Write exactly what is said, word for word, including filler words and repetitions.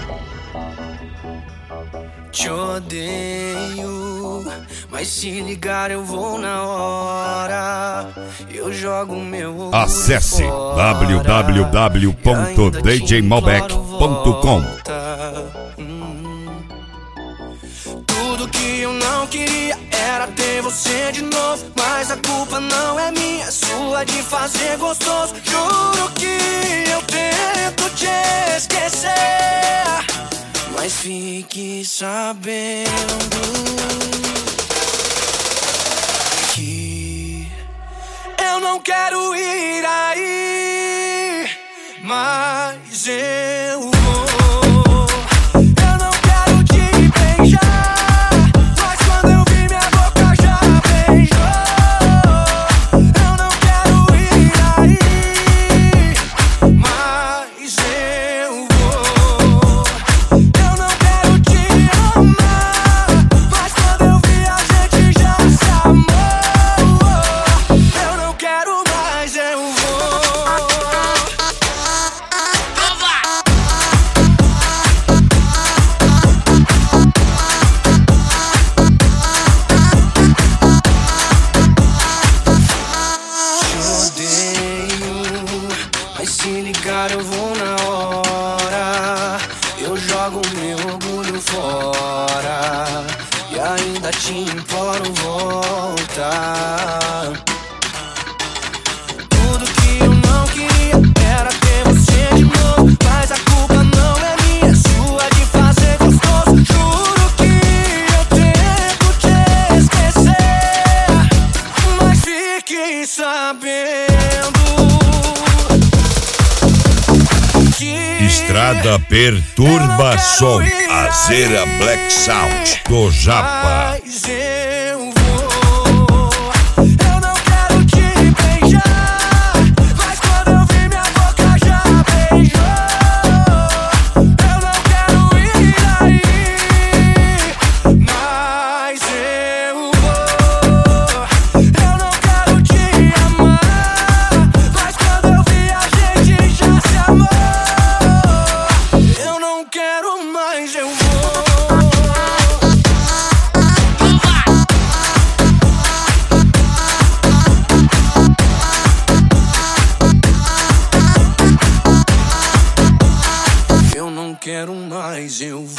Te odeio, mas se ligar eu vou na hora. Eu jogo meu orgulho Acesse fora, w w w ponto d j malbec ponto com. hum. Tudo que eu não queria era ter você de novo, mas a culpa não é minha, é sua de fazer gostoso. Juro que eu tento te esquecer, mas fique sabendo que eu não quero ir aí, mas eu vou. Eu não quero te beijar, mas quando eu vi minha boca já beijou. Eu não quero ir aí, mas eu vou. Eu não quero te amar, mas quando eu vi a gente já se amou. Eu não quero mais, eu vou. Te odeio, mas se ligar eu vou na hora. Eu jogo meu orgulho fora e ainda te imploro volta. Tudo que eu não queria era ter você de novo, mas a culpa não é minha, é sua de fazer gostoso. Juro que eu tento te esquecer, mas fique sabendo que Estrada Perturba Som, Azera Black Sound do Japa. mas eu vou. Eu não quero te beijar, mas quando eu vi minha boca já beijou. Eu não quero ir aí, mas eu vou. Eu não quero te amar, mas quando eu vi a gente já se amou. Eu não quero mais, eu vou. Eu não quero mais, eu